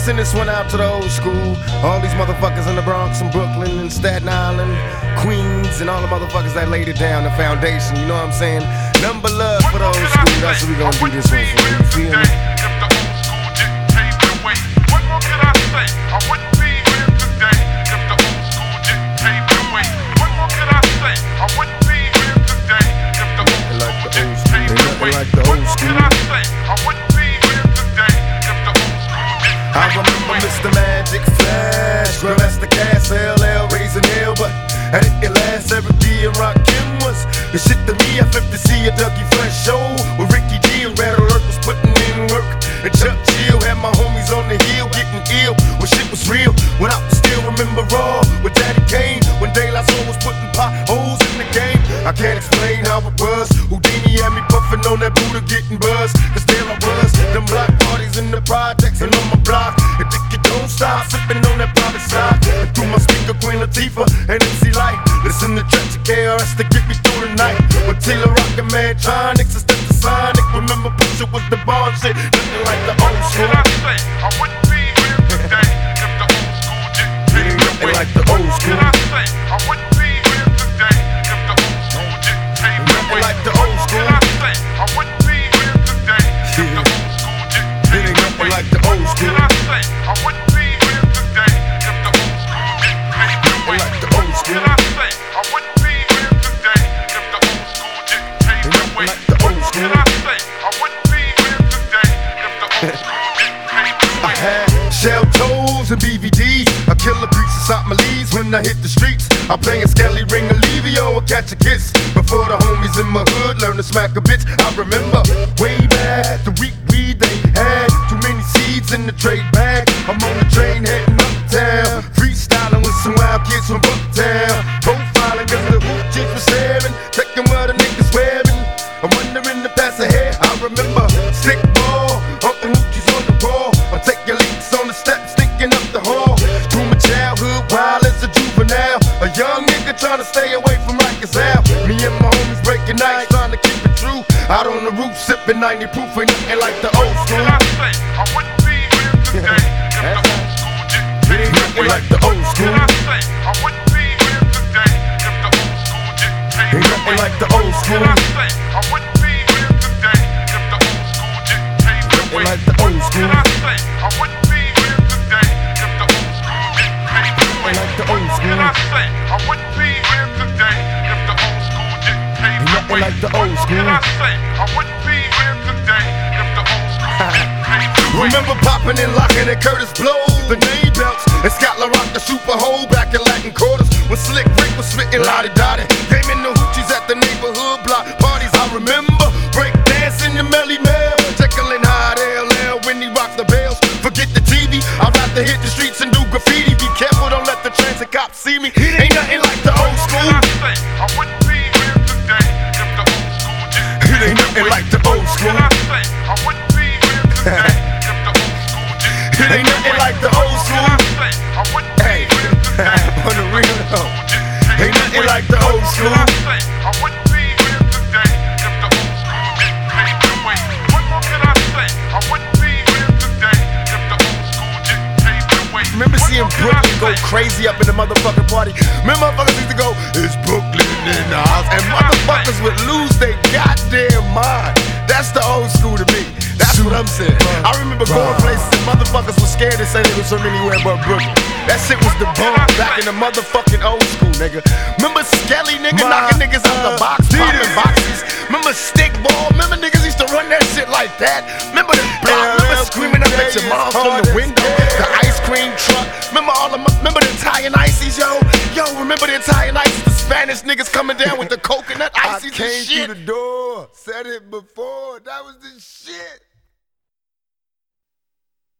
send this one out to the old school. All these motherfuckers in the Bronx and Brooklyn and Staten Island, Queens, and all the motherfuckers that laid it down, the foundation, you know what I'm saying? Number love for the old school, that's what we gonna do this one for, you feel me? What more can I say? I wouldn't be here today if the old school didn't pave the way. What more can I say? I wouldn't be here today if the old school didn't pave the way. What more can I say? I wouldn't be here today if the old school didn't pave the way. I remember Mr. Magic Flash, Grandmaster Cass, LL, raising hell, but I didn't last. Every D and Rakim was the shit to me. I flipped to see a Dougie Fresh show with Ricky D and Red Alert was putting in work. And Chuck Chill had my homies on the hill getting ill when shit was real. When I still remember Raw with Daddy Kane, when De La Soul was putting potholes in the game. I can't explain how it was. Houdini had me puffing on that Buddha getting buzzed. Cause there I was, them block parties in the projects and on my block. And think you don't stop, sipping on that private side. And through my speaker, Queen Latifah and MC Light. Listen to Trench KRS to get me through the night. With Taylor Rockin' Mantronics and Stetsasonic. Remember Pusha was the bar shit, nothing like the old school. What can I say? I wouldn't be here today if the old school didn't pave the way. Like the old school. What can I say? I wouldn't be here today if the old school didn't pave the way. Like the old school. What can I say? I wouldn't be here today if the old school didn't pave the way. Like the old school. What can I say? I wouldn't be here today if the old school didn't pave the way. Like the old school. What can I say? I wouldn't be here today if the old school didn't pave the way. Like the old school. What can I say? I wouldn't be here today if the old school didn't pave the way. I had shell toes and BVDs. I kill the grease inside my leaves when I hit the streets. I'm playing Skelly, Ring, Olivio, or Catch a Kiss. Before the homies in my hood learn to smack a bitch. I remember way back the week weed they had. Too many seeds in the trade bag. I'm on the train heading uptown, freestyling with some wild kids from Bucktown. Profiling cause the hoop chicks was staring, checking what the niggas wearing. I'm wondering to pass ahead. I remember stick ball, humping hoochies on the wall. I take your leaks on the steps, stinking up the hall. Through my childhood, wild as a juvenile. A young nigga trying to stay away from Rikers Ave. Me and my homies breaking nights, trying to keep it true. Out on the roof, sipping 90 proof, ain't nothing like the old school. What can I say? I wouldn't be here today if the old school didn't pave the way. Like the old school. What can I say? I wouldn't be here today if the old school didn't pave the way. Like the old school. What can I say? I wouldn't be here today if the old school didn't pave the way. Like the old school. What can I say? I wouldn't be here today if the old school didn't pave the way. Like the old school. What can I say? I wouldn't be here today if the old school didn't pave the way. Like the old school. What can I say? I wouldn't be here today if the old school didn't pave the way. Remember popping and locking at Curtis Blow, the name belts, and Scotland Rock the Super Hole back in Latin quarters when Slick Rick was spitting lottie dottie. Came in the hoochies at the neighborhood block parties. I remember break dancing the Melly Mel, tickling hot LL when he rocked the bells. Forget the TV, I'd rather hit the streets and do graffiti. Be careful, don't let the transit cops see me. Ain't nothing like the old school. What can I say? I wouldn't be here today if the old school didn't It ain't nothing like the old school. What can I say? I wouldn't be here today if the old school didn't It ain't nothing like the old school. What can I say? I wouldn't be here today On the real though, ain't nothing like the old school. What can I say? I wouldn't be here today if the old school didn't pave the way. What more can I say? I wouldn't be here today if the old school didn't pave the way. Remember seeing Brooklyn go crazy up in the motherfucking party? Remember motherfuckers used to go, it's Brooklyn in the house, and motherfuckers would lose their goddamn mind. That's the old school to me. That's what I'm saying. I remember going places and motherfuckers were scared to say they was from anywhere but Brooklyn. That shit was the bomb back in the motherfucking old school, nigga. Remember Skelly, nigga, knocking niggas out the box, popping boxes. Remember Stickball? Remember niggas used to run that shit like that? Remember the block? Remember screaming up at your mom from the window? The ice cream truck? Remember remember the Italian ices, yo? Yo, remember the Italian ices? The Spanish niggas coming down with the coconut ices and shit. I came through the door, said it before, that was the shit.